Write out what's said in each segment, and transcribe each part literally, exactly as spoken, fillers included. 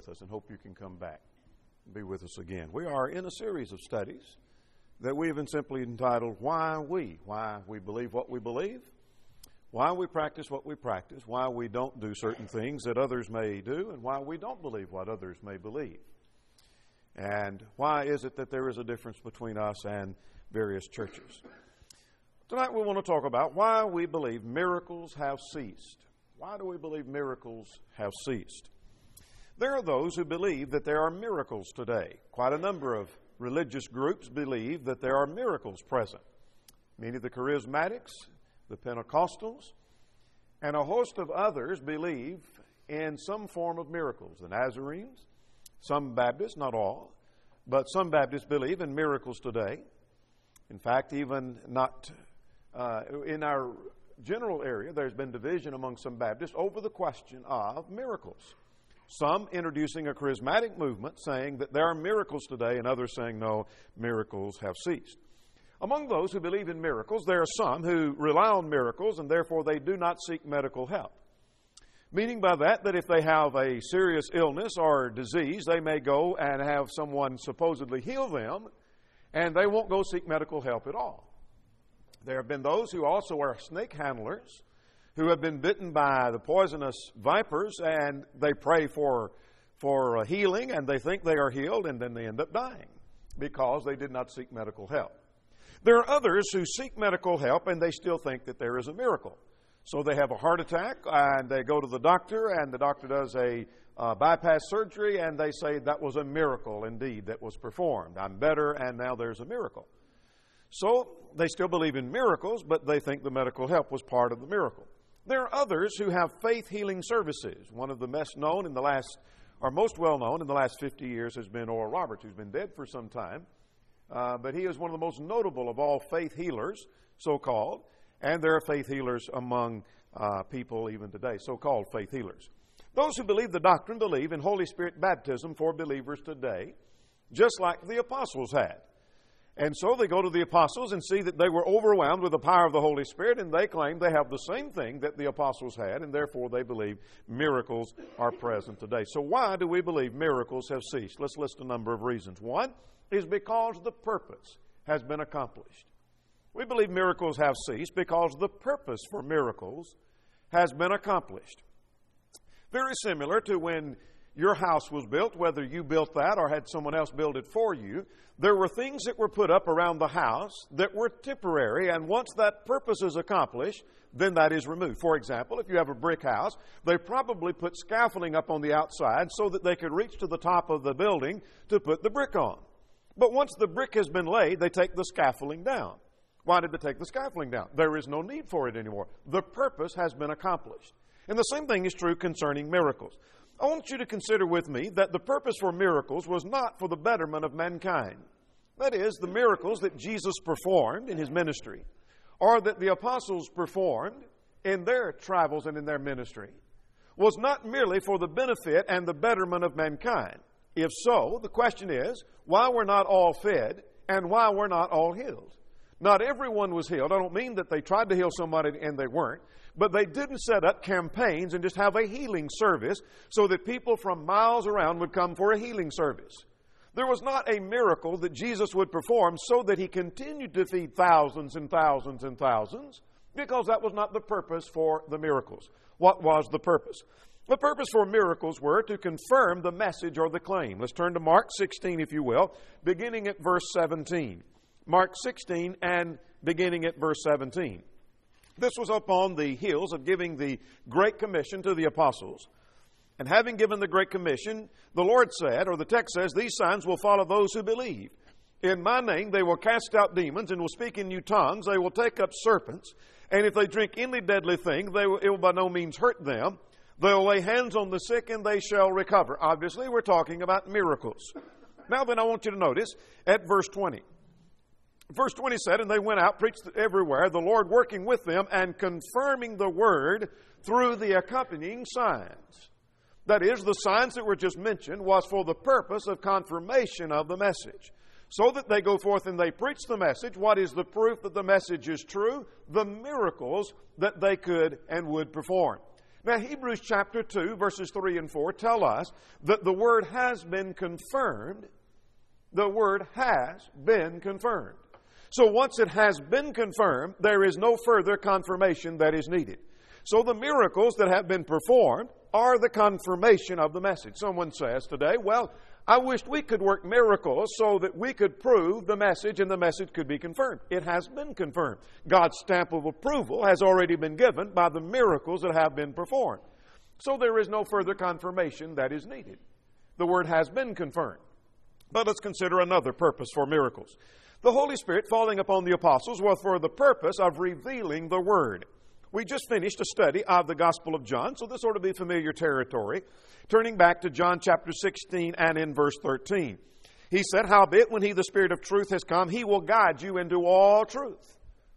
with us and hope you can come back and be with us again. We are in a series of studies that we have been simply entitled, Why We? Why we believe what we believe, why we practice what we practice, why we don't do certain things that others may do, and why we don't believe what others may believe. And why is it that there is a difference between us and various churches? Tonight we want to talk about why we believe miracles have ceased. Why do we believe miracles have ceased? There are those who believe that there are miracles today. Quite a number of religious groups believe that there are miracles present. Many of the charismatics, the Pentecostals, and a host of others believe in some form of miracles. The Nazarenes, some Baptists, not all, but some Baptists believe in miracles today. In fact, even not uh, in our general area, there's been division among some Baptists over the question of miracles. Some introducing a charismatic movement saying that there are miracles today, and others saying no, miracles have ceased. Among those who believe in miracles, there are some who rely on miracles and therefore they do not seek medical help. Meaning by that, that if they have a serious illness or disease, they may go and have someone supposedly heal them, and they won't go seek medical help at all. There have been those who also are snake handlers, who have been bitten by the poisonous vipers, and they pray for, for healing, and they think they are healed, and then they end up dying because they did not seek medical help. There are others who seek medical help, and they still think that there is a miracle. So they have a heart attack, and they go to the doctor, and the doctor does a uh, bypass surgery, and they say that was a miracle indeed that was performed. I'm better, and now there's a miracle. So they still believe in miracles, but they think the medical help was part of the miracle. There are others who have faith healing services. One of the best known in the last, or most well known in the last fifty years has been Oral Roberts, who's been dead for some time. Uh, but he is one of the most notable of all faith healers, so-called. And there are faith healers among uh, people even today, so-called faith healers. Those who believe the doctrine believe in Holy Spirit baptism for believers today, just like the apostles had. And so they go to the apostles and see that they were overwhelmed with the power of the Holy Spirit, and they claim they have the same thing that the apostles had, and therefore they believe miracles are present today. So why do we believe miracles have ceased? Let's list a number of reasons. One is because the purpose has been accomplished. We believe miracles have ceased because the purpose for miracles has been accomplished. Very similar to when your house was built, whether you built that or had someone else build it for you, there were things that were put up around the house that were temporary, and once that purpose is accomplished, then that is removed. For example, if you have a brick house, they probably put scaffolding up on the outside so that they could reach to the top of the building to put the brick on. But once the brick has been laid, they take the scaffolding down. Why did they take the scaffolding down? There is no need for it anymore. The purpose has been accomplished. And the same thing is true concerning miracles. I want you to consider with me that the purpose for miracles was not for the betterment of mankind. That is, the miracles that Jesus performed in his ministry, or that the apostles performed in their travels and in their ministry, was not merely for the benefit and the betterment of mankind. If so, the question is, why were not all fed and why were not all healed? Not everyone was healed. I don't mean that they tried to heal somebody and they weren't, but they didn't set up campaigns and just have a healing service so that people from miles around would come for a healing service. There was not a miracle that Jesus would perform so that he continued to feed thousands and thousands and thousands, because that was not the purpose for the miracles. What was the purpose? The purpose for miracles were to confirm the message or the claim. Let's turn to Mark sixteen, if you will, beginning at verse seventeen. Mark sixteen and beginning at verse seventeen. This was upon the heels of giving the Great Commission to the apostles. And having given the Great Commission, the Lord said, or the text says, these signs will follow those who believe. In my name they will cast out demons and will speak in new tongues. They will take up serpents. And if they drink any deadly thing, they will, it will by no means hurt them. They'll lay hands on the sick and they shall recover. Obviously, we're talking about miracles. Now then, I want you to notice at verse twenty. Verse twenty said, and they went out, preached everywhere, the Lord working with them and confirming the word through the accompanying signs. That is, the signs that were just mentioned was for the purpose of confirmation of the message. So that they go forth and they preach the message. What is the proof that the message is true? The miracles that they could and would perform. Now, Hebrews chapter two, verses three and four tell us that the Word has been confirmed. The Word has been confirmed. So once it has been confirmed, there is no further confirmation that is needed. So the miracles that have been performed are the confirmation of the message. Someone says today, well, I wished we could work miracles so that we could prove the message and the message could be confirmed. It has been confirmed. God's stamp of approval has already been given by the miracles that have been performed. So there is no further confirmation that is needed. The Word has been confirmed. But let's consider another purpose for miracles. The Holy Spirit falling upon the apostles was for the purpose of revealing the Word. We just finished a study of the Gospel of John, so this ought to be familiar territory. Turning back to John chapter sixteen and in verse thirteen. He said, howbeit, when He, the Spirit of truth, has come, He will guide you into all truth.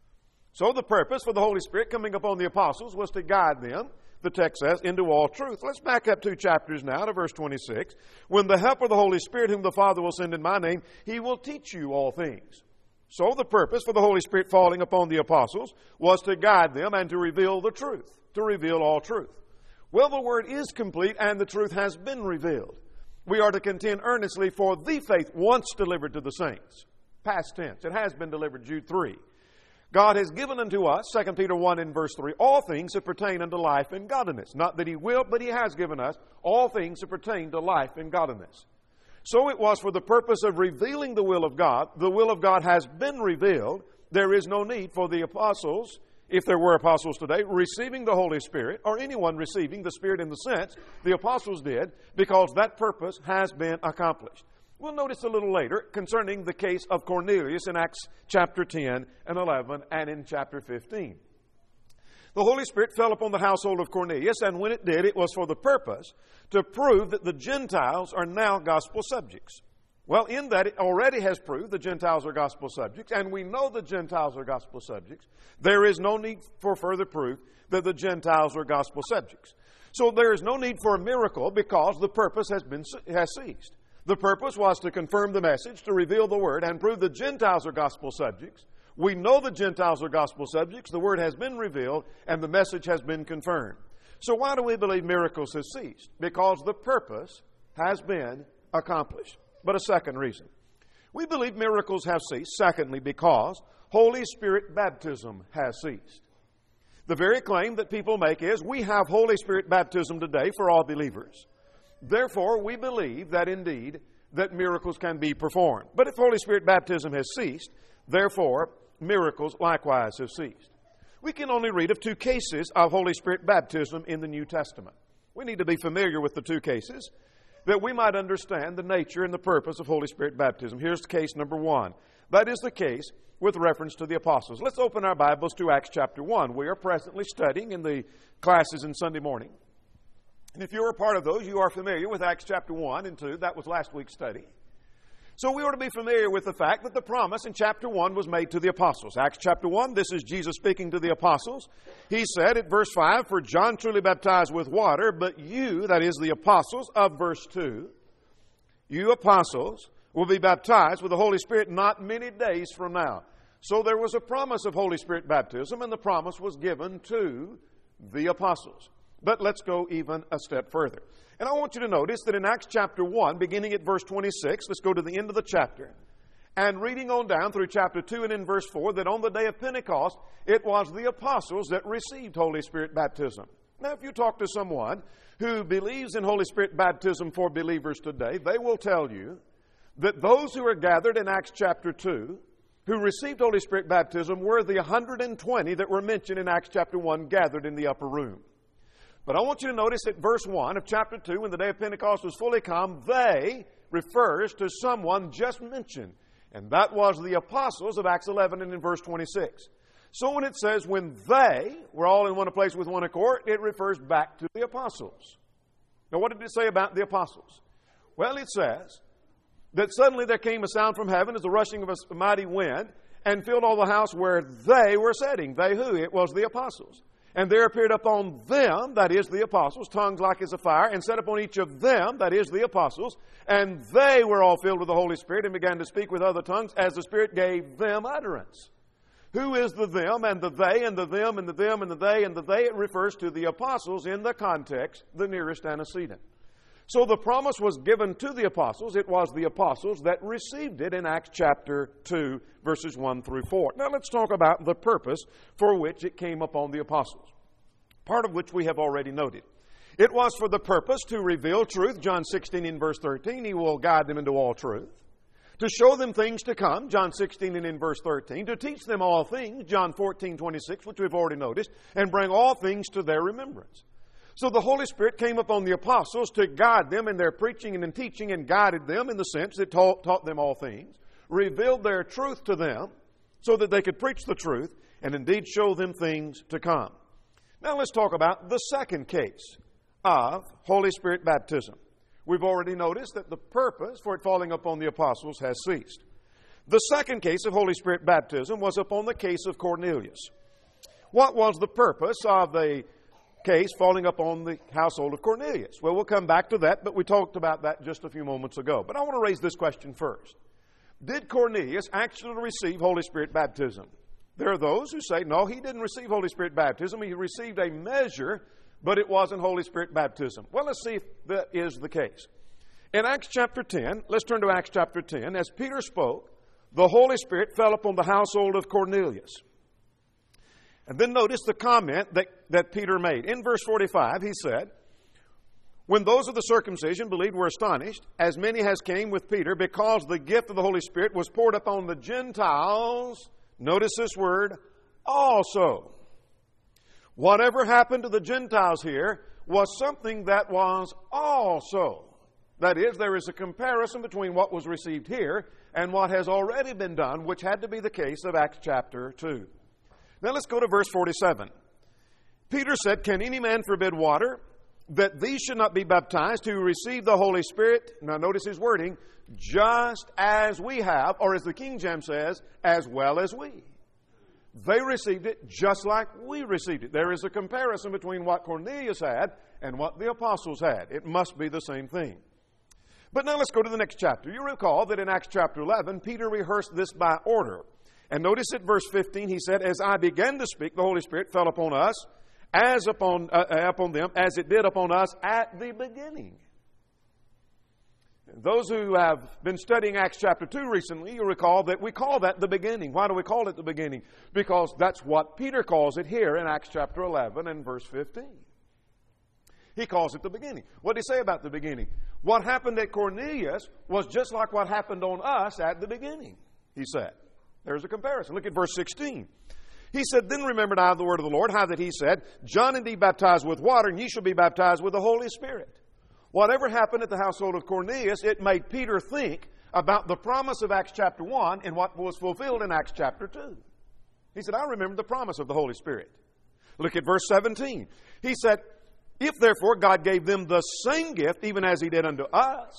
So the purpose for the Holy Spirit coming upon the apostles was to guide them, the text says, into all truth. Let's back up two chapters now to verse twenty-six. When the helper of the Holy Spirit, whom the Father will send in my name, He will teach you all things. So the purpose for the Holy Spirit falling upon the apostles was to guide them and to reveal the truth, to reveal all truth. Well, the Word is complete and the truth has been revealed. We are to contend earnestly for the faith once delivered to the saints. Past tense. It has been delivered, Jude three. God has given unto us, Second Peter one in verse three, all things that pertain unto life and godliness. Not that He will, but He has given us all things that pertain to life and godliness. So it was for the purpose of revealing the will of God. The will of God has been revealed. There is no need for the apostles, if there were apostles today, receiving the Holy Spirit, or anyone receiving the Spirit in the sense the apostles did, because that purpose has been accomplished. We'll notice a little later concerning the case of Cornelius in Acts chapter ten and eleven and in chapter fifteen. The Holy Spirit fell upon the household of Cornelius, and when it did, it was for the purpose to prove that the Gentiles are now gospel subjects. Well, in that it already has proved the Gentiles are gospel subjects, and we know the Gentiles are gospel subjects. There is no need for further proof that the Gentiles are gospel subjects. So there is no need for a miracle because the purpose has been has ceased. The purpose was to confirm the message, to reveal the Word, and prove the Gentiles are gospel subjects. We know the Gentiles are gospel subjects. The Word has been revealed, and the message has been confirmed. So why do we believe miracles have ceased? Because the purpose has been accomplished. But a second reason. We believe miracles have ceased, secondly, because Holy Spirit baptism has ceased. The very claim that people make is, we have Holy Spirit baptism today for all believers. Therefore, we believe that indeed, that miracles can be performed. But if Holy Spirit baptism has ceased, therefore, miracles likewise have ceased. We can only read of two cases of Holy Spirit baptism in the New Testament. We need to be familiar with the two cases that we might understand the nature and the purpose of Holy Spirit baptism. Here's case number one. That is the case with reference to the apostles. Let's open our Bibles to Acts chapter one. We are presently studying in the classes in Sunday morning. And if you're a part of those, you are familiar with Acts chapter one and two. That was last week's study. So we ought to be familiar with the fact that the promise in chapter one was made to the apostles. Acts chapter one, this is Jesus speaking to the apostles. He said at verse five, for John truly baptized with water, but you, that is the apostles of verse two, you apostles will be baptized with the Holy Spirit not many days from now. So there was a promise of Holy Spirit baptism, and the promise was given to the apostles. But let's go even a step further. And I want you to notice that in Acts chapter one, beginning at verse twenty-six, let's go to the end of the chapter, and reading on down through chapter two and in verse four, that on the day of Pentecost, it was the apostles that received Holy Spirit baptism. Now, if you talk to someone who believes in Holy Spirit baptism for believers today, they will tell you that those who are gathered in Acts chapter two, who received Holy Spirit baptism, were the one hundred twenty that were mentioned in Acts chapter one gathered in the upper room. But I want you to notice that verse one of chapter two, when the day of Pentecost was fully come, they refers to someone just mentioned. And that was the apostles of Acts eleven and in verse twenty-six. So when it says when they were all in one place with one accord, it refers back to the apostles. Now what did it say about the apostles? Well, it says that suddenly there came a sound from heaven as the rushing of a mighty wind and filled all the house where they were sitting. They who? It was the apostles. And there appeared upon them, that is the apostles, tongues like as a fire, and set upon each of them, that is the apostles, and they were all filled with the Holy Spirit and began to speak with other tongues as the Spirit gave them utterance. Who is the them and the they and the them and the them and the they and the they? It refers to the apostles in the context, the nearest antecedent. So the promise was given to the apostles. It was the apostles that received it in Acts chapter two, verses one through four. Now let's talk about the purpose for which it came upon the apostles, part of which we have already noted. It was for the purpose to reveal truth, John sixteen in verse thirteen. He will guide them into all truth. To show them things to come, John sixteen and in verse thirteen. To teach them all things, John fourteen twenty-six, which we've already noticed. And bring all things to their remembrance. So the Holy Spirit came upon the apostles to guide them in their preaching and in teaching, and guided them in the sense that taught, taught them all things, revealed their truth to them so that they could preach the truth and indeed show them things to come. Now let's talk about the second case of Holy Spirit baptism. We've already noticed that the purpose for it falling upon the apostles has ceased. The second case of Holy Spirit baptism was upon the case of Cornelius. What was the purpose of the case falling upon the household of Cornelius? Well, we'll come back to that, but we talked about that just a few moments ago. But I want to raise this question first. Did Cornelius actually receive Holy Spirit baptism? There are those who say, no, he didn't receive Holy Spirit baptism. He received a measure, but it wasn't Holy Spirit baptism. Well, let's see if that is the case. In Acts chapter ten, let's turn to Acts chapter ten. As Peter spoke, the Holy Spirit fell upon the household of Cornelius. And then notice the comment that, that Peter made. In verse forty-five, he said, when those of the circumcision believed were astonished, as many as came with Peter, because the gift of the Holy Spirit was poured upon the Gentiles. Notice this word, also. Whatever happened to the Gentiles here was something that was also. That is, there is a comparison between what was received here and what has already been done, which had to be the case of Acts chapter two. Now let's go to verse forty-seven. Peter said, can any man forbid water, that these should not be baptized who receive the Holy Spirit? Now notice his wording, just as we have, or as the King James says, as well as we. They received it just like we received it. There is a comparison between what Cornelius had and what the apostles had. It must be the same thing. But now let's go to the next chapter. You recall that in Acts chapter eleven, Peter rehearsed this by order. And notice at verse fifteen, he said, as I began to speak, the Holy Spirit fell upon us, as upon, uh, upon them, as it did upon us at the beginning. Those who have been studying Acts chapter two recently, you recall that we call that the beginning. Why do we call it the beginning? Because that's what Peter calls it here in Acts chapter eleven and verse fifteen. He calls it the beginning. What did he say about the beginning? What happened at Cornelius was just like what happened on us at the beginning, he said. There's a comparison. Look at verse sixteen. He said, then remembered I the word of the Lord, how that he said, John indeed baptized with water, and ye shall be baptized with the Holy Spirit. Whatever happened at the household of Cornelius, it made Peter think about the promise of Acts chapter one and what was fulfilled in Acts chapter two. He said, I remember the promise of the Holy Spirit. Look at verse seventeen. He said, if therefore God gave them the same gift, even as he did unto us,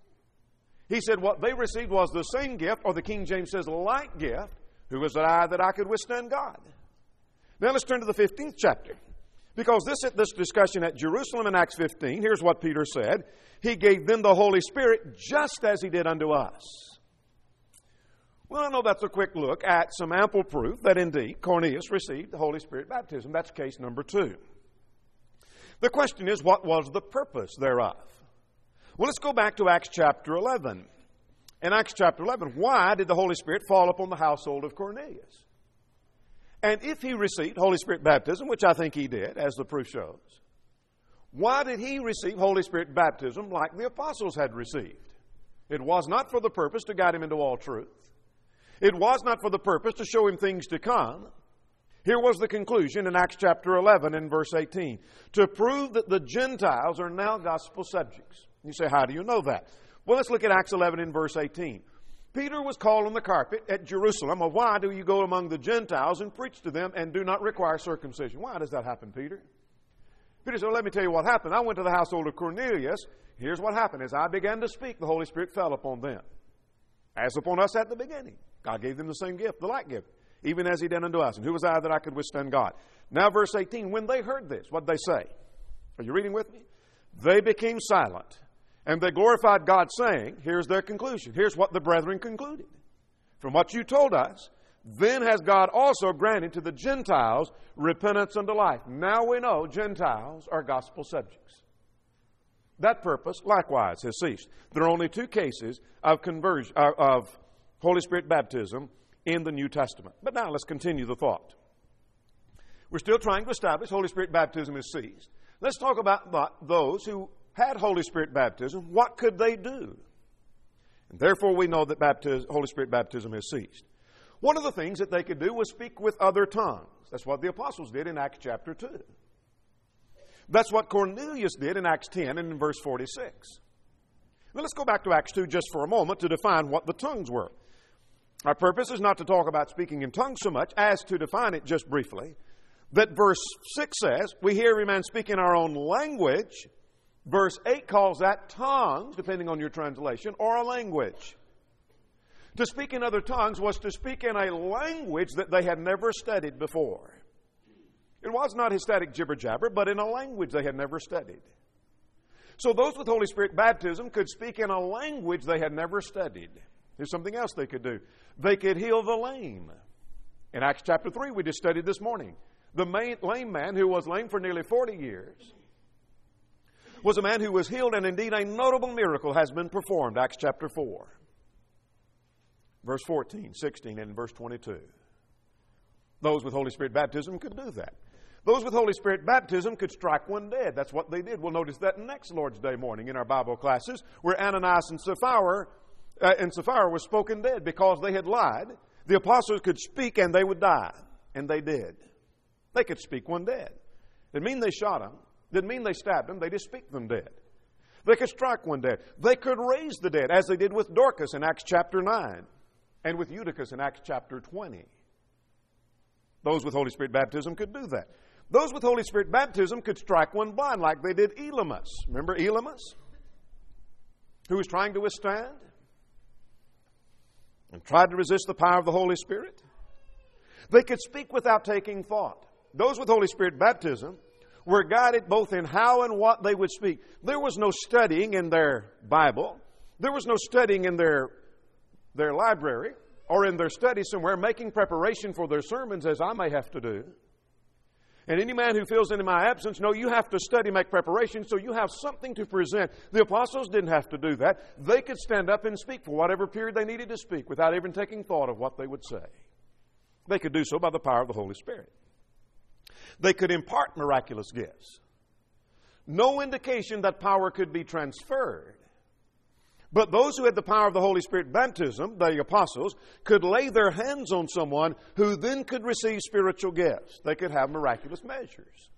he said what they received was the same gift, or the King James says like gift, who was I that I could withstand God? Now let's turn to the fifteenth chapter. Because this this discussion at Jerusalem in Acts fifteen, here's what Peter said. He gave them the Holy Spirit just as he did unto us. Well, I know that's a quick look at some ample proof that indeed Cornelius received the Holy Spirit baptism. That's case number two. The question is, what was the purpose thereof? Well, let's go back to Acts chapter eleven. In Acts chapter eleven, why did the Holy Spirit fall upon the household of Cornelius? And if he received Holy Spirit baptism, which I think he did, as the proof shows, why did he receive Holy Spirit baptism like the apostles had received? It was not for the purpose to guide him into all truth. It was not for the purpose to show him things to come. Here was the conclusion in Acts chapter eleven and verse eighteen. To prove that the Gentiles are now gospel subjects. You say, how do you know that? Well, let's look at Acts eleven and verse eighteen. Peter was called on the carpet at Jerusalem. Well, why do you go among the Gentiles and preach to them and do not require circumcision? Why does that happen, Peter? Peter said, well, let me tell you what happened. I went to the household of Cornelius. Here's what happened. As I began to speak, the Holy Spirit fell upon them, as upon us at the beginning. God gave them the same gift, the like gift, even as he did unto us. And who was I that I could withstand God? Now, verse eighteen, when they heard this, what did they say? Are you reading with me? They became silent, and they glorified God, saying, here's their conclusion. Here's what the brethren concluded. From what you told us, then has God also granted to the Gentiles repentance unto life. Now we know Gentiles are gospel subjects. That purpose, likewise, has ceased. There are only two cases of conversion, uh, of Holy Spirit baptism in the New Testament. But now let's continue the thought. We're still trying to establish Holy Spirit baptism is ceased. Let's talk about those who had Holy Spirit baptism. What could they do? And therefore we know that baptism, Holy Spirit baptism has ceased. One of the things that they could do was speak with other tongues. That's what the apostles did in Acts chapter two. That's what Cornelius did in Acts ten and in verse forty-six. Now let's go back to Acts two just for a moment to define what the tongues were. Our purpose is not to talk about speaking in tongues so much as to define it just briefly. That verse six says, we hear every man speak in our own language. Verse eight calls that tongues, depending on your translation, or a language. To speak in other tongues was to speak in a language that they had never studied before. It was not hysteric jibber-jabber, but in a language they had never studied. So those with Holy Spirit baptism could speak in a language they had never studied. Here's something else they could do. They could heal the lame. In Acts chapter three, we just studied this morning. The lame man who was lame for nearly forty years was a man who was healed, and indeed a notable miracle has been performed. Acts chapter four. Verse fourteen, sixteen, and verse twenty-two. Those with Holy Spirit baptism could do that. Those with Holy Spirit baptism could strike one dead. That's what they did. We'll notice that next Lord's Day morning in our Bible classes, where Ananias and Sapphira, uh, and Sapphira were spoken dead because they had lied. The apostles could speak and they would die. And they did. They could speak one dead. Didn't mean they shot them. Didn't mean they stabbed them. They just speak them dead. They could strike one dead. They could raise the dead, as they did with Dorcas in Acts chapter nine and with Eutychus in Acts chapter twenty. Those with Holy Spirit baptism could do that. Those with Holy Spirit baptism could strike one blind like they did Elymas. Remember Elymas? Who was trying to withstand and tried to resist the power of the Holy Spirit. They could speak without taking thought. Those with Holy Spirit baptism were guided both in how and what they would speak. There was no studying in their Bible. There was no studying in their, their library or in their study somewhere, making preparation for their sermons, as I may have to do. And any man who feels in my absence, no, you have to study, make preparation, so you have something to present. The apostles didn't have to do that. They could stand up and speak for whatever period they needed to speak without even taking thought of what they would say. They could do so by the power of the Holy Spirit. They could impart miraculous gifts. No indication that power could be transferred. But those who had the power of the Holy Spirit baptism, the apostles, could lay their hands on someone who then could receive spiritual gifts. They could have miraculous measures.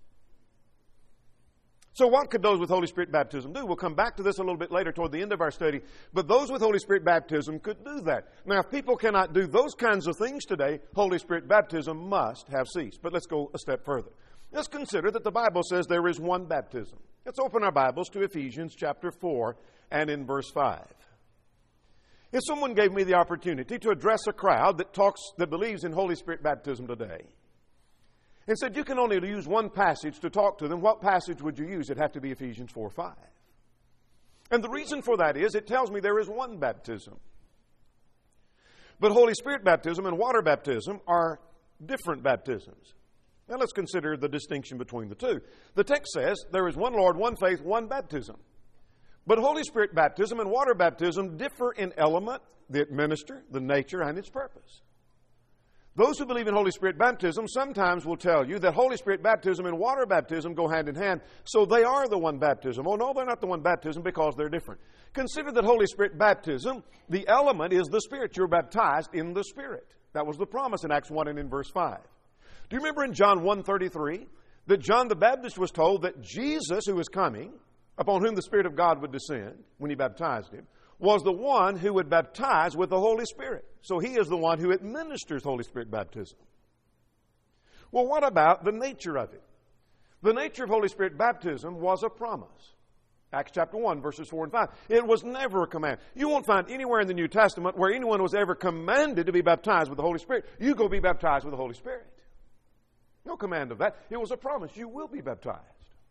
So what could those with Holy Spirit baptism do? We'll come back to this a little bit later toward the end of our study. But those with Holy Spirit baptism could do that. Now, if people cannot do those kinds of things today, Holy Spirit baptism must have ceased. But let's go a step further. Let's consider that the Bible says there is one baptism. Let's open our Bibles to Ephesians chapter four and in verse five. If someone gave me the opportunity to address a crowd that talks, that believes in Holy Spirit baptism today, and said you can only use one passage to talk to them, what passage would you use? It'd have to be Ephesians four five. And the reason for that is it tells me there is one baptism. But Holy Spirit baptism and water baptism are different baptisms. Now let's consider the distinction between the two. The text says there is one Lord, one faith, one baptism. But Holy Spirit baptism and water baptism differ in element, the minister, the nature, and its purpose. Those who believe in Holy Spirit baptism sometimes will tell you that Holy Spirit baptism and water baptism go hand in hand, so they are the one baptism. Oh, no, they're not the one baptism because they're different. Consider that Holy Spirit baptism, the element is the Spirit. You're baptized in the Spirit. That was the promise in Acts one and in verse five. Do you remember in John one thirty-three that John the Baptist was told that Jesus, who was coming, upon whom the Spirit of God would descend when he baptized him, was the one who would baptize with the Holy Spirit. So he is the one who administers Holy Spirit baptism. Well, what about the nature of it? The nature of Holy Spirit baptism was a promise. Acts chapter one, verses four and five. It was never a command. You won't find anywhere in the New Testament where anyone was ever commanded to be baptized with the Holy Spirit. You go be baptized with the Holy Spirit. No command of that. It was a promise. You will be baptized.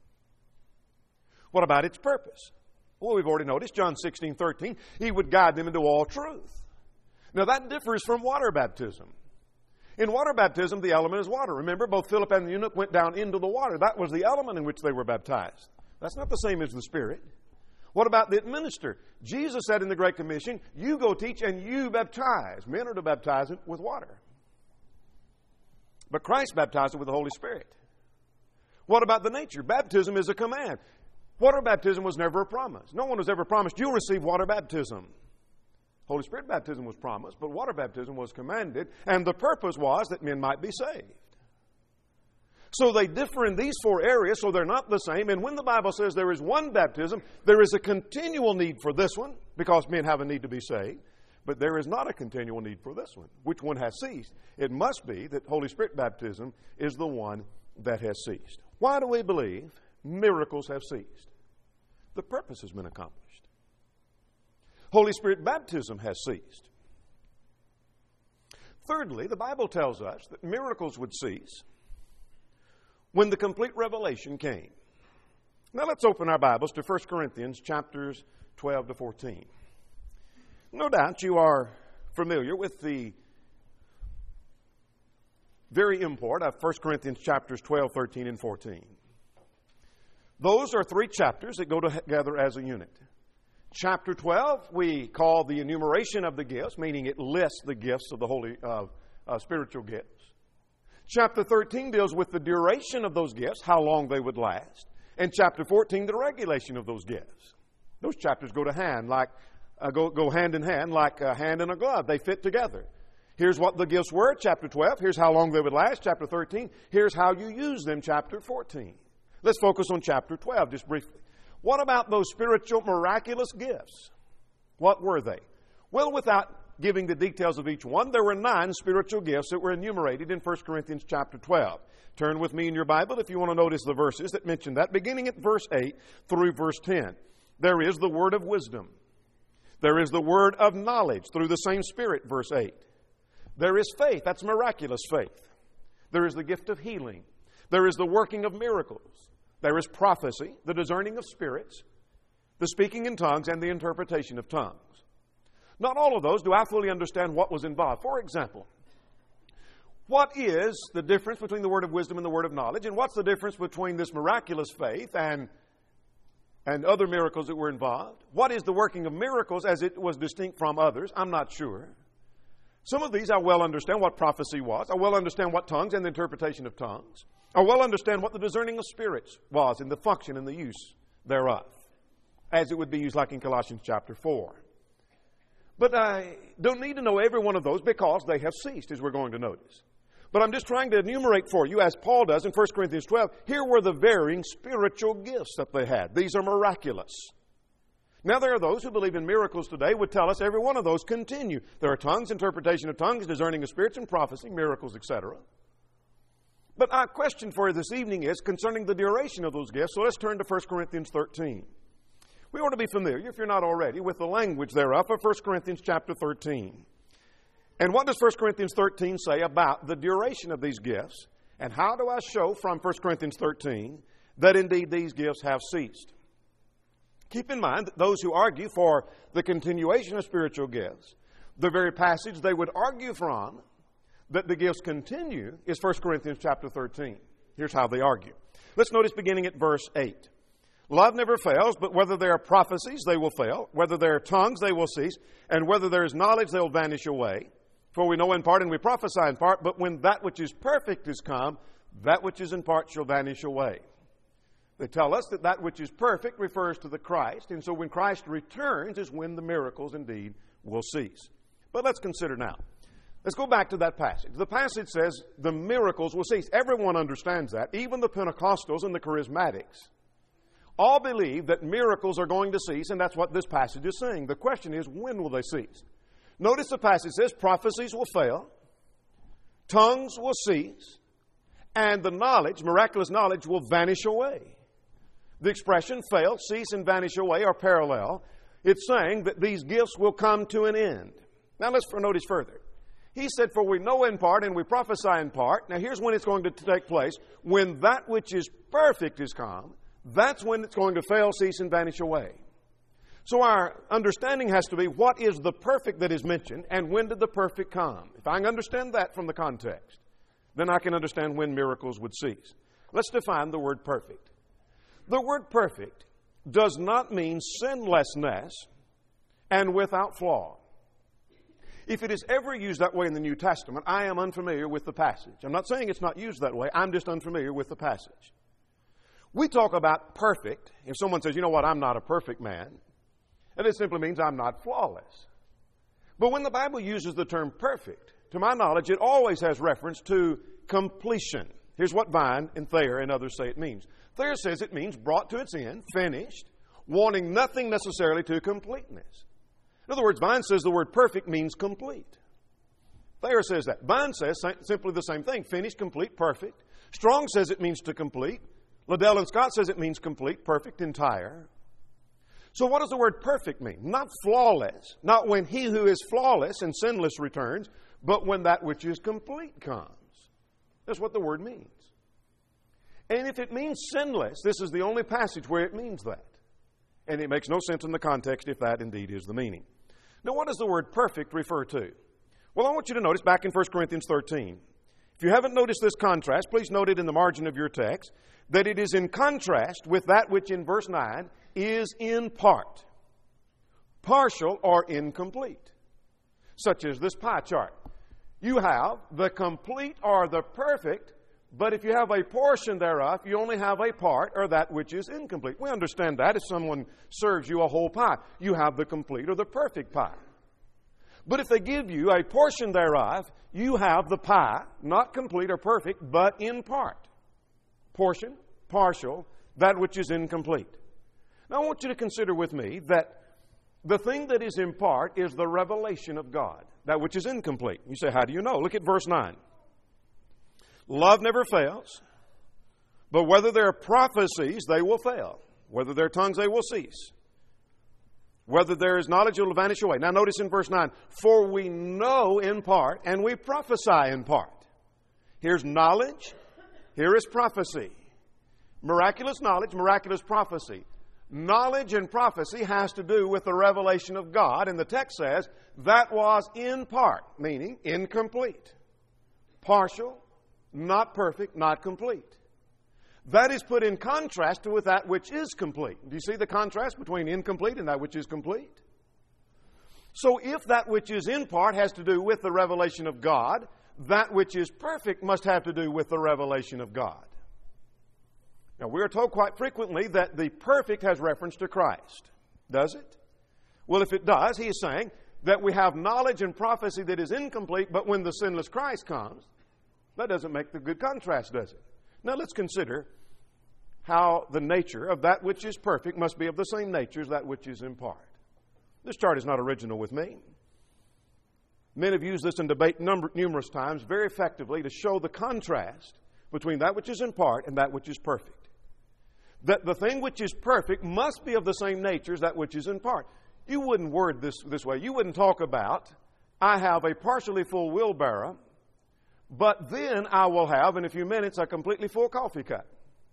What about its purpose? Well, we've already noticed, John sixteen thirteen, he would guide them into all truth. Now, that differs from water baptism. In water baptism, the element is water. Remember, both Philip and the eunuch went down into the water. That was the element in which they were baptized. That's not the same as the Spirit. What about the minister? Jesus said in the Great Commission, you go teach and you baptize. Men are to baptize it with water. But Christ baptized it with the Holy Spirit. What about the nature? Baptism is a command. Water baptism was never a promise. No one was ever promised, you'll receive water baptism. Holy Spirit baptism was promised, but water baptism was commanded, and the purpose was that men might be saved. So they differ in these four areas, so they're not the same. And when the Bible says there is one baptism, there is a continual need for this one, because men have a need to be saved. But there is not a continual need for this one. Which one has ceased? It must be that Holy Spirit baptism is the one that has ceased. Why do we believe miracles have ceased? The purpose has been accomplished. Holy Spirit baptism has ceased. Thirdly, the Bible tells us that miracles would cease when the complete revelation came. Now let's open our Bibles to First Corinthians chapters twelve to fourteen. No doubt you are familiar with the very import of First Corinthians chapters twelve, thirteen, and fourteen. Those are three chapters that go together as a unit. Chapter twelve we call the enumeration of the gifts, meaning it lists the gifts of the holy uh, uh, spiritual gifts. Chapter thirteen deals with the duration of those gifts, how long they would last. And chapter fourteen, the regulation of those gifts. Those chapters go to hand like uh, go go hand in hand like a hand in a glove. They fit together. Here's what the gifts were, chapter twelve. Here's how long they would last, chapter thirteen. Here's how you use them, chapter fourteen. Let's focus on chapter twelve just briefly. What about those spiritual miraculous gifts? What were they? Well, without giving the details of each one, there were nine spiritual gifts that were enumerated in First Corinthians chapter twelve. Turn with me in your Bible if you want to notice the verses that mention that, beginning at verse eight through verse ten. There is the word of wisdom. There is the word of knowledge through the same Spirit, verse eight. There is faith, that's miraculous faith. There is the gift of healing. There is the working of miracles. There is prophecy, the discerning of spirits, the speaking in tongues, and the interpretation of tongues. Not all of those do I fully understand what was involved. For example, what is the difference between the word of wisdom and the word of knowledge? And what's the difference between this miraculous faith and, and other miracles that were involved? What is the working of miracles as it was distinct from others? I'm not sure. Some of these I well understand what prophecy was. I well understand what tongues and the interpretation of tongues. I well understand what the discerning of spirits was and the function and the use thereof, as it would be used like in Colossians chapter four. But I don't need to know every one of those because they have ceased, as we're going to notice. But I'm just trying to enumerate for you, as Paul does in First Corinthians twelve, here were the varying spiritual gifts that they had. These are miraculous. Now, there are those who believe in miracles today would tell us every one of those continue. There are tongues, interpretation of tongues, discerning of spirits and prophecy, miracles, et cetera. But our question for you this evening is concerning the duration of those gifts. So let's turn to First Corinthians thirteen. We ought to be familiar, if you're not already, with the language thereof of First Corinthians chapter thirteen. And what does First Corinthians thirteen say about the duration of these gifts? And how do I show from First Corinthians thirteen that indeed these gifts have ceased? Keep in mind that those who argue for the continuation of spiritual gifts, the very passage they would argue from that the gifts continue is First Corinthians chapter thirteen. Here's how they argue. Let's notice beginning at verse eight. Love never fails, but whether there are prophecies, they will fail. Whether there are tongues, they will cease. And whether there is knowledge, they will vanish away. For we know in part and we prophesy in part, but when that which is perfect is come, that which is in part shall vanish away. They tell us that that which is perfect refers to the Christ, and so when Christ returns is when the miracles indeed will cease. But let's consider now. Let's go back to that passage. The passage says the miracles will cease. Everyone understands that. Even the Pentecostals and the Charismatics all believe that miracles are going to cease, and that's what this passage is saying. The question is, when will they cease? Notice the passage says prophecies will fail, tongues will cease, and the knowledge, miraculous knowledge, will vanish away. The expression fail, cease, and vanish away are parallel. It's saying that these gifts will come to an end. Now let's notice further. He said, for we know in part and we prophesy in part. Now here's when it's going to take place. When that which is perfect is come, that's when it's going to fail, cease, and vanish away. So our understanding has to be, what is the perfect that is mentioned, and when did the perfect come? If I can understand that from the context, then I can understand when miracles would cease. Let's define the word perfect. The word perfect does not mean sinlessness and without flaw. If it is ever used that way in the New Testament, I am unfamiliar with the passage. I'm not saying it's not used that way. I'm just unfamiliar with the passage. We talk about perfect. If someone says, you know what, I'm not a perfect man, and it simply means I'm not flawless. But when the Bible uses the term perfect, to my knowledge, it always has reference to completion. Here's what Vine and Thayer and others say it means. Thayer says it means brought to its end, finished, wanting nothing necessarily to completeness. In other words, Vine says the word perfect means complete. Thayer says that. Vine says simply the same thing, finished, complete, perfect. Strong says it means to complete. Liddell and Scott says it means complete, perfect, entire. So what does the word perfect mean? Not flawless, not when he who is flawless and sinless returns, but when that which is complete comes. That's what the word means. And if it means sinless, this is the only passage where it means that. And it makes no sense in the context if that indeed is the meaning. Now, what does the word perfect refer to? Well, I want you to notice back in First Corinthians thirteen. If you haven't noticed this contrast, please note it in the margin of your text, that it is in contrast with that which in verse nine is in part, partial or incomplete, such as this pie chart. You have the complete or the perfect, but if you have a portion thereof, you only have a part or that which is incomplete. We understand that if someone serves you a whole pie, you have the complete or the perfect pie. But if they give you a portion thereof, you have the pie, not complete or perfect, but in part. Portion, partial, that which is incomplete. Now I want you to consider with me that the thing that is in part is the revelation of God, that which is incomplete. You say, how do you know? Look at verse nine. Love never fails, but whether there are prophecies, they will fail. Whether there are tongues, they will cease. Whether there is knowledge, it will vanish away. Now notice in verse nine, for we know in part, and we prophesy in part. Here's knowledge, here is prophecy. Miraculous knowledge, miraculous prophecy. Knowledge and prophecy has to do with the revelation of God, and the text says that was in part, meaning incomplete, partial, not perfect, not complete. That is put in contrast to with that which is complete. Do you see the contrast between incomplete and that which is complete? So if that which is in part has to do with the revelation of God, that which is perfect must have to do with the revelation of God. Now, we are told quite frequently that the perfect has reference to Christ. Does it? Well, if it does, he is saying that we have knowledge and prophecy that is incomplete, but when the sinless Christ comes, that doesn't make the good contrast, does it? Now, let's consider how the nature of that which is perfect must be of the same nature as that which is in part. This chart is not original with me. Men have used this in debate number, numerous times very effectively to show the contrast between that which is in part and that which is perfect. That the thing which is perfect must be of the same nature as that which is in part. You wouldn't word this this way. You wouldn't talk about, I have a partially full wheelbarrow, but then I will have, in a few minutes, a completely full coffee cup.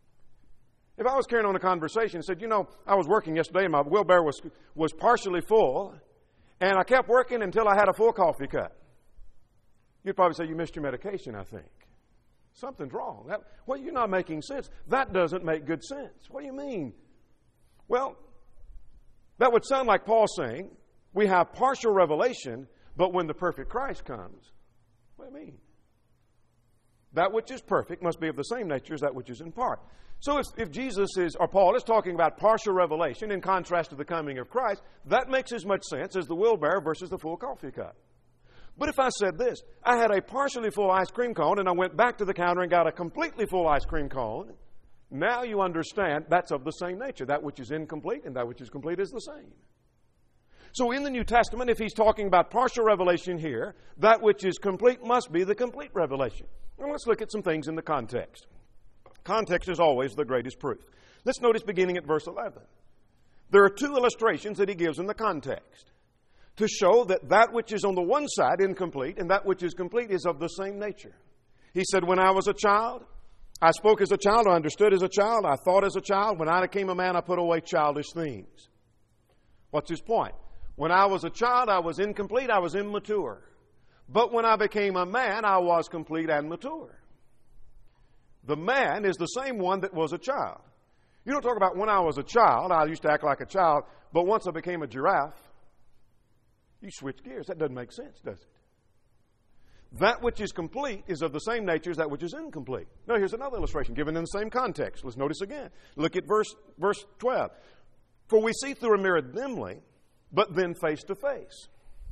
If I was carrying on a conversation and said, you know, I was working yesterday and my wheelbarrow was, was partially full, and I kept working until I had a full coffee cup, you'd probably say, you missed your medication, I think. Something's wrong. That, well, you're not making sense. That doesn't make good sense. What do you mean? Well, that would sound like Paul saying, we have partial revelation, but when the perfect Christ comes, what do you mean? That which is perfect must be of the same nature as that which is in part. So if, if Jesus is, or Paul is talking about partial revelation in contrast to the coming of Christ, that makes as much sense as the wheelbarrow versus the full coffee cup. But if I said this, I had a partially full ice cream cone and I went back to the counter and got a completely full ice cream cone, now you understand that's of the same nature. That which is incomplete and that which is complete is the same. So in the New Testament, if he's talking about partial revelation here, that which is complete must be the complete revelation. Now let's look at some things in the context. Context is always the greatest proof. Let's notice beginning at verse eleven. There are two illustrations that he gives in the context to show that that which is on the one side incomplete and that which is complete is of the same nature. He said, when I was a child, I spoke as a child, I understood as a child, I thought as a child. When I became a man, I put away childish things. What's his point? When I was a child, I was incomplete, I was immature. But when I became a man, I was complete and mature. The man is the same one that was a child. You don't talk about when I was a child, I used to act like a child, but once I became a giraffe, you switch gears. That doesn't make sense, does it? That which is complete is of the same nature as that which is incomplete. Now, here's another illustration given in the same context. Let's notice again. Look at verse, verse twelve. For we see through a mirror dimly, but then face to face.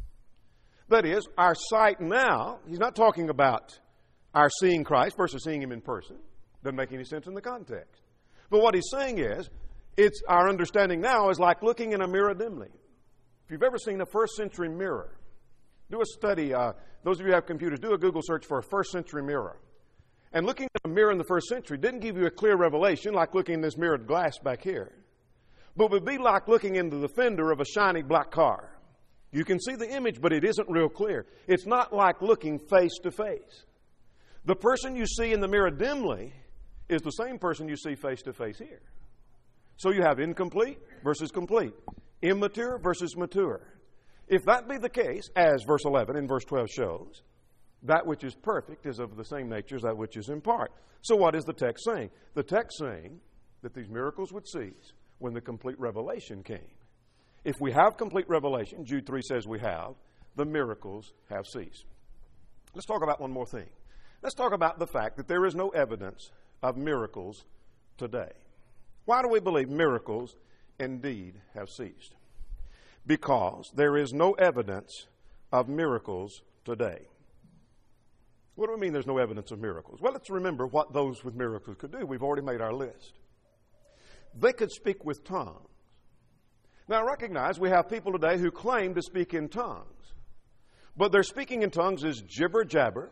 That is, our sight now, he's not talking about our seeing Christ versus seeing him in person. Doesn't make any sense in the context. But what he's saying is, it's our understanding now is like looking in a mirror dimly. If you've ever seen a first century mirror, do a study. Uh, those of you who have computers, do a Google search for a first century mirror. And looking at a mirror in the first century didn't give you a clear revelation like looking in this mirrored glass back here. But would be like looking into the fender of a shiny black car. You can see the image, but it isn't real clear. It's not like looking face to face. The person you see in the mirror dimly is the same person you see face to face here. So you have incomplete versus complete, immature versus mature. If that be the case, as verse eleven and verse twelve shows, that which is perfect is of the same nature as that which is in part. So what is the text saying? The text saying that these miracles would cease when the complete revelation came. If we have complete revelation, Jude three says we have, the miracles have ceased. Let's talk about one more thing. Let's talk about the fact that there is no evidence of miracles today. Why do we believe miracles indeed have ceased? Because there is no evidence of miracles today. What do we mean there's no evidence of miracles? Well, let's remember what those with miracles could do. We've already made our list. They could speak with tongues. Now, recognize we have people today who claim to speak in tongues. But their speaking in tongues is jibber-jabber.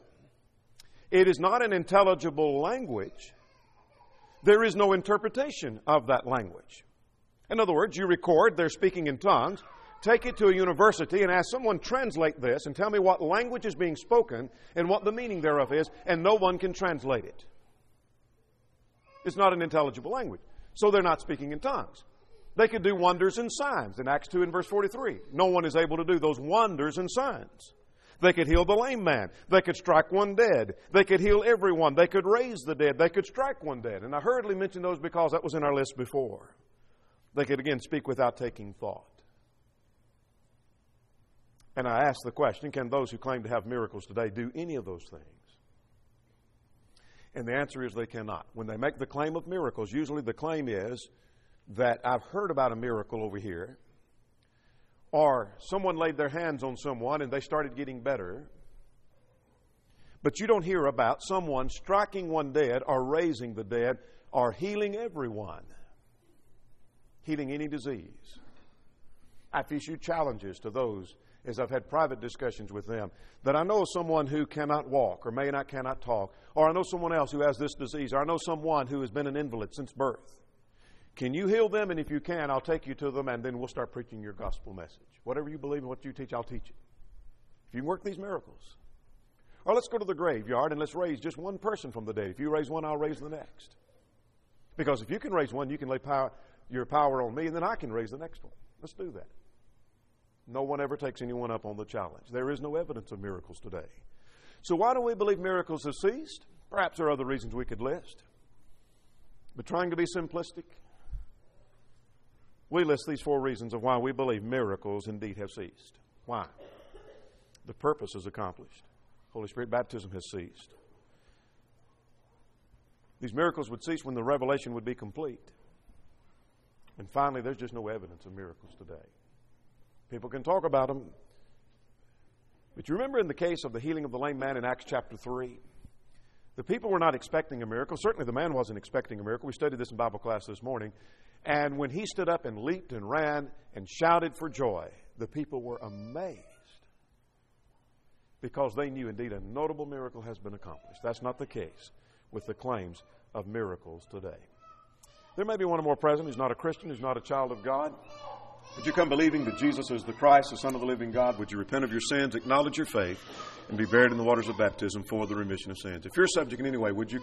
It is not an intelligible language. There is no interpretation of that language. In other words, you record they're speaking in tongues, take it to a university and ask someone translate this and tell me what language is being spoken and what the meaning thereof is, and no one can translate it. It's not an intelligible language. So they're not speaking in tongues. They could do wonders and signs in Acts two and verse forty-three. No one is able to do those wonders and signs. They could heal the lame man. They could strike one dead. They could heal everyone. They could raise the dead. They could strike one dead. And I hurriedly mention those because that was in our list before. They could again speak without taking thought. And I ask the question, can those who claim to have miracles today do any of those things? And the answer is they cannot. When they make the claim of miracles, usually the claim is that I've heard about a miracle over here, or someone laid their hands on someone and they started getting better. But you don't hear about someone striking one dead or raising the dead or healing everyone, healing any disease. I've issued challenges to those as I've had private discussions with them, that I know someone who cannot walk or may not cannot talk, or I know someone else who has this disease, or I know someone who has been an invalid since birth. Can you heal them? And if you can, I'll take you to them, and then we'll start preaching your gospel message. Whatever you believe and what you teach, I'll teach it. If you can work these miracles. Or let's go to the graveyard and let's raise just one person from the dead. If you raise one, I'll raise the next. Because if you can raise one, you can lay power, your power on me, and then I can raise the next one. Let's do that. No one ever takes anyone up on the challenge. There is no evidence of miracles today. So why do we believe miracles have ceased? Perhaps there are other reasons we could list. But trying to be simplistic, we list these four reasons of why we believe miracles indeed have ceased. Why? The purpose is accomplished. Holy Spirit baptism has ceased. These miracles would cease when the revelation would be complete. And finally, there's just no evidence of miracles today. People can talk about them. But you remember in the case of the healing of the lame man in Acts chapter three? The people were not expecting a miracle. Certainly the man wasn't expecting a miracle. We studied this in Bible class this morning. And when he stood up and leaped and ran and shouted for joy, the people were amazed because they knew indeed a notable miracle has been accomplished. That's not the case with the claims of miracles today. There may be one or more present who's not a Christian, who's not a child of God. Would you come believing that Jesus is the Christ, the Son of the living God? Would you repent of your sins, acknowledge your faith, and be buried in the waters of baptism for the remission of sins? If you're subject in any way, would you